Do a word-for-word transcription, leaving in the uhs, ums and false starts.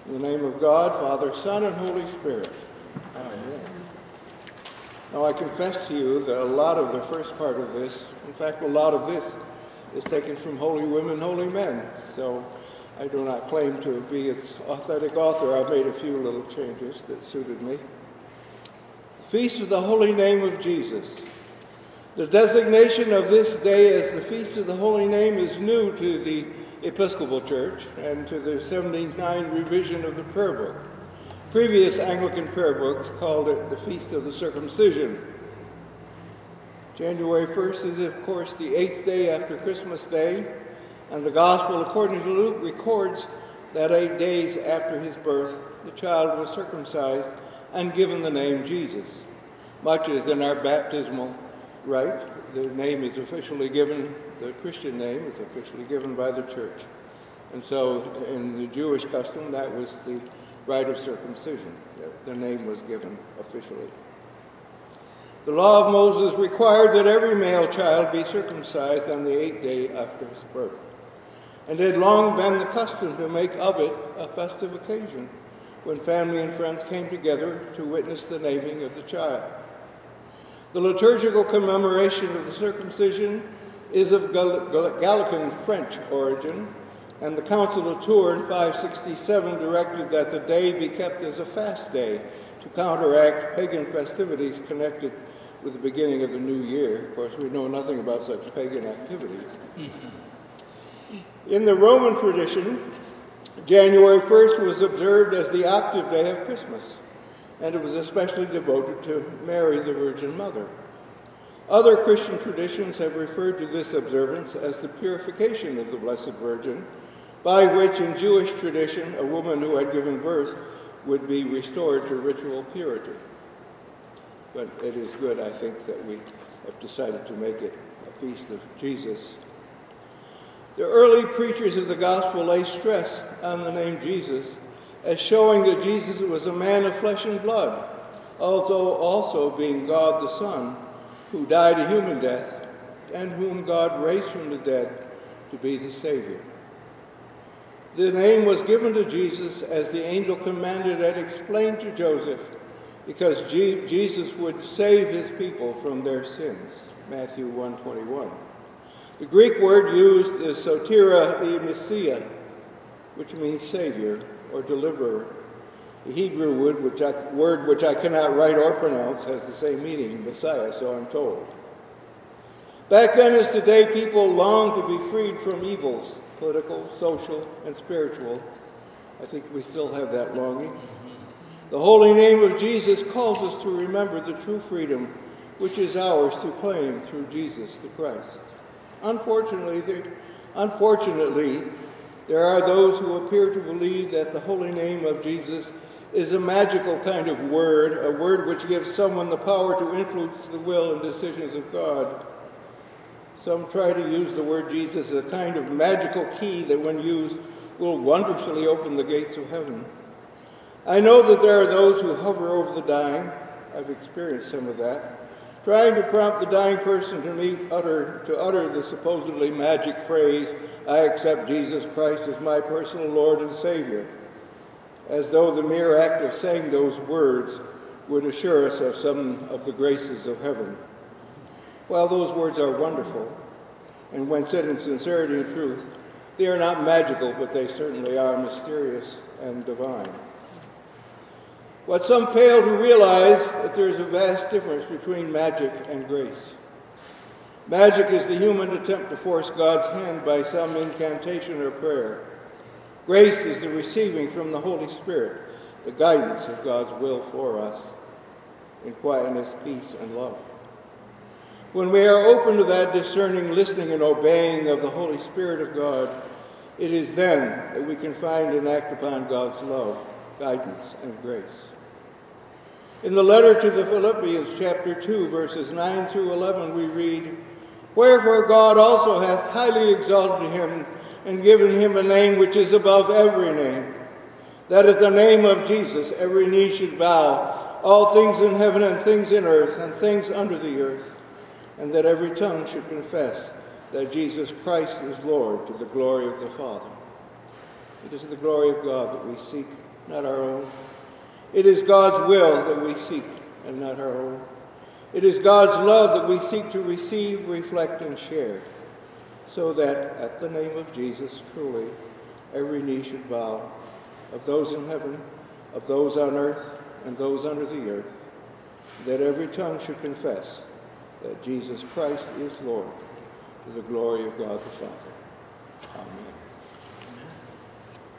In the name of God, Father, Son, and Holy Spirit. Amen. Now I confess to you that a lot of the first part of this, in fact a lot of this, is taken from Holy Women, Holy Men. So I do not claim to be its authentic author. I've made a few little changes that suited me. Feast of the Holy Name of Jesus. The designation of this day as the Feast of the Holy Name is new to the Episcopal Church and to the seventy-nine revision of the prayer book. Previous Anglican prayer books called it the Feast of the Circumcision. January first is, of course, the eighth day after Christmas Day, and the Gospel, according to Luke, records that eight days after his birth, the child was circumcised and given the name Jesus. Much as in our baptismal rite, the name is officially given, the Christian name is officially given by the church. And so in the Jewish custom, that was the rite of circumcision. The name was given officially. The law of Moses required that every male child be circumcised on the eighth day after his birth. And it had long been the custom to make of it a festive occasion when family and friends came together to witness the naming of the child. The liturgical commemoration of the circumcision is of Gal- Gal- Gallican French origin, and the Council of Tours in five sixty-seven directed that the day be kept as a fast day to counteract pagan festivities connected with the beginning of the new year. Of course, we know nothing about such pagan activities. In the Roman tradition, January first was observed as the octave day of Christmas, and it was especially devoted to Mary, the Virgin Mother. Other Christian traditions have referred to this observance as the purification of the Blessed Virgin, by which in Jewish tradition a woman who had given birth would be restored to ritual purity. But it is good, I think, that we have decided to make it a feast of Jesus. The early preachers of the gospel lay stress on the name Jesus as showing that Jesus was a man of flesh and blood, although also being God the Son, who died a human death, and whom God raised from the dead to be the Savior. The name was given to Jesus as the angel commanded and explained to Joseph, because G- Jesus would save his people from their sins, Matthew one twenty-one. The Greek word used is sotira e Messiah, which means Savior or Deliverer. The Hebrew word which, I, word which I cannot write or pronounce has the same meaning, Messiah, so I'm told. Back then as today, people longed to be freed from evils, political, social, and spiritual. I think we still have that longing. The holy name of Jesus calls us to remember the true freedom which is ours to claim through Jesus the Christ. Unfortunately, there, unfortunately, there are those who appear to believe that the holy name of Jesus is a magical kind of word, a word which gives someone the power to influence the will and decisions of God. Some try to use the word Jesus as a kind of magical key that, when used, will wondrously open the gates of heaven. I know that there are those who hover over the dying. I've experienced some of that, trying to prompt the dying person to, meet, utter, to utter the supposedly magic phrase, "I accept Jesus Christ as my personal Lord and Savior," as though the mere act of saying those words would assure us of some of the graces of heaven. While those words are wonderful, and when said in sincerity and truth, they are not magical, but they certainly are mysterious and divine. What some fail to realize that there is a vast difference between magic and grace. Magic is the human attempt to force God's hand by some incantation or prayer. Grace is the receiving from the Holy Spirit the guidance of God's will for us in quietness, peace, and love. When we are open to that discerning, listening, and obeying of the Holy Spirit of God, it is then that we can find and act upon God's love, guidance, and grace. In the letter to the Philippians, chapter two, verses nine through eleven, we read, "Wherefore God also hath highly exalted him, and given him a name which is above every name, that at the name of Jesus every knee should bow, all things in heaven and things in earth and things under the earth, and that every tongue should confess that Jesus Christ is Lord, to the glory of the Father." It is the glory of God that we seek not our own. It is God's will that we seek, and not our own. It is God's love that we seek to receive, reflect, and share, so that at the name of Jesus, truly, every knee should bow, of those in heaven, of those on earth, and those under the earth, that every tongue should confess that Jesus Christ is Lord, to the glory of God the Father. Amen.